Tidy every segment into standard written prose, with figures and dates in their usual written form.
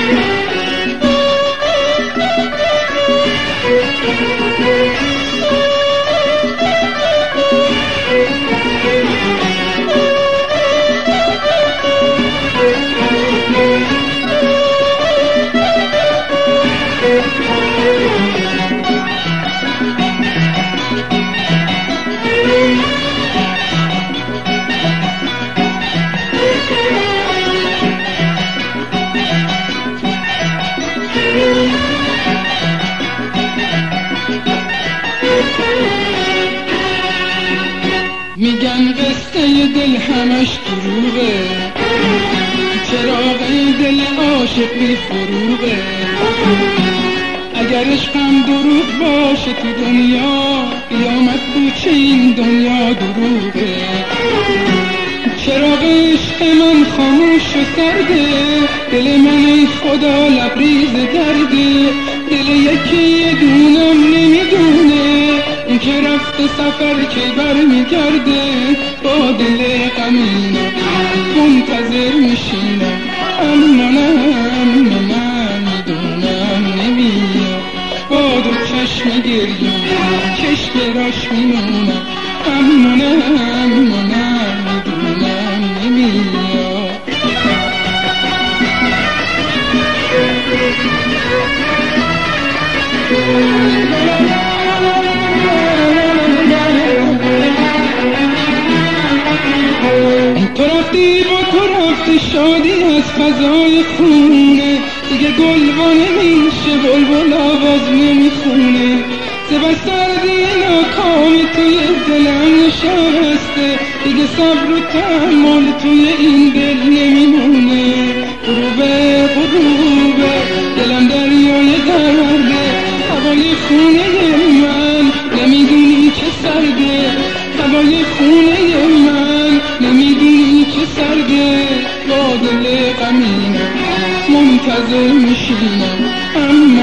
میگن قصه دل همش دروغه، چراغ دل عاشق بی فروغه. اگر عشقم دروغ باشه تو دنیا، قیامت کوچه این دنیا دروغه. چراغ عشق من خاموش و سرده، دل من ای خدا لبریز درده. دل یکی دونم نمیدونه، این که رفته سفر کی بر میگرده. با دل غمینم منتظر میشینم، اما من میدونم نمیاد. با دو چشم گریون چشم راش میمونم، اما میدونم نمیاد. تو رفتی با تو رفتی شادی از فضای خونه، دیگه گلوانه میشه بلبل آواز نمیخونه. سبا سردی ناکامی توی دلم نشسته، دیگه صبر و تحمل توی این دل نمیمونه. غروبه دلم دریای درده، هوای خونه من نمیدونی چه سرده. هوای خونه من نمیدونی چه سرده. با دل غمینم منتظر میشینم، اما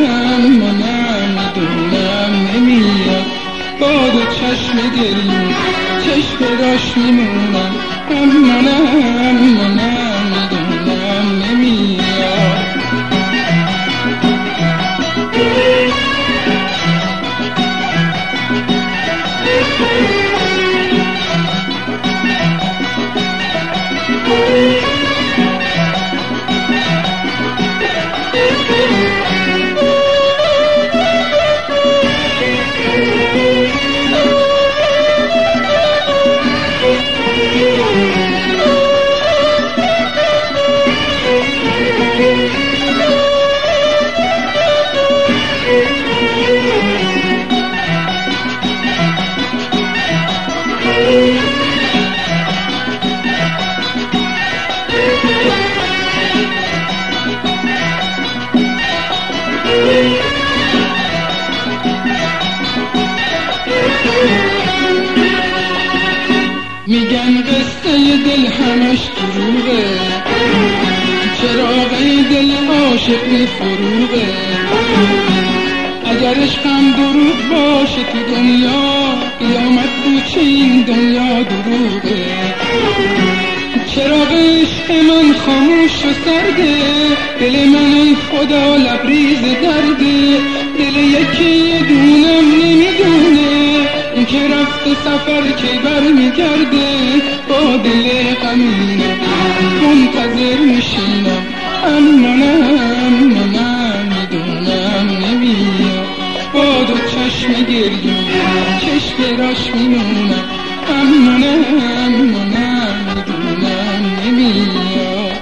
میدونم نمیاد. با دو چشم گریون چشم راش میمونم، اما میدونم نمیاد. میگن قصه دل همش دروغه، چراغ دل عاشق بی فروغه. اگر عشقم دروغ باشه تو دنیا، قیامت کوچه این دنیا دروغه. چراغ عشق من خاموش و سرده، دل من ای خدا لبریز درده. دل یکی دونم نمیدونه، این که رفته سفر کی بر میگرده. با دل غمینم منتظر میشینم، اما میدونم نمیاد. با دو چشم گریون چشم راش میمونم، اما میدونم نمیاد.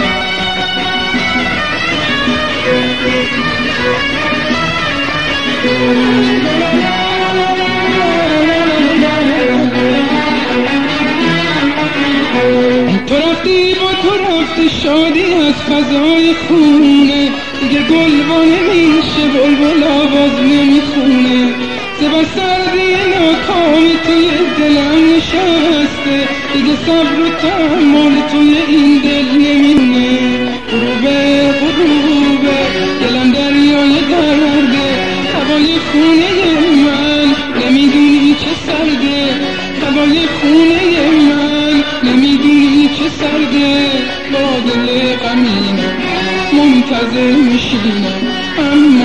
تو رفتی با تو رفتی شادی از فضای خونه، دیگه گلوانه میشه بلبل آواز نمیخونه. سبا سردی ناکامی توی دلم نشسته، دیگه صبر و تحمل توی این دل نمیمونه. غروبه دلم دریای درده، هوای خونه من نمیدونی چه سرده. هوای خونه من نمیدونی چه سرده. با دل غمینم منتظر میشینم، اما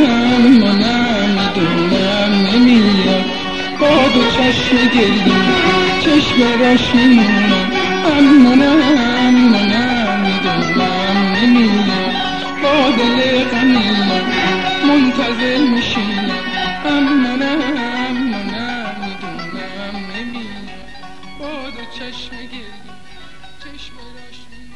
نمیدونم نمیاد. با دو چشم گریه چشم راش میمونم، اما نمیدونم نمیاد. با دل غمینم منتظر میشینم، اما نمیدونم نمیاد. با دو چشم گریه چشم راش میمونم.